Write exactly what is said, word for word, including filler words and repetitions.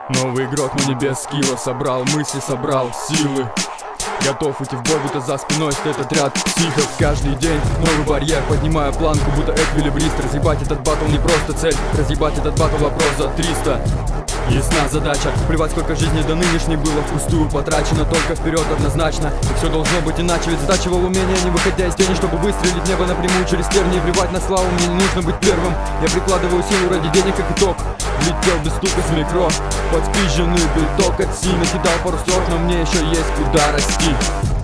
Новый игрок, но не без скилла. Собрал мысли, собрал силы. Готов уйти в бой, будто за спиной стоит отряд психов. Каждый день новый барьер, поднимая планку, будто эквилибрист. Разъебать этот батл не просто цель, разъебать этот батл вопрос за триста. Ясна задача, плевать сколько жизни до нынешней было впустую потрачено, только вперед однозначно. И все должно быть иначе, ведь задача в умения, не выходя из тени, чтобы выстрелить в небо напрямую через тернии. И плевать на славу, мне не нужно быть первым. Я прикладываю силу ради денег, как итог. Летел без стука с микро, подспизженный биток от сильно кидал пару строк, но мне еще есть куда расти.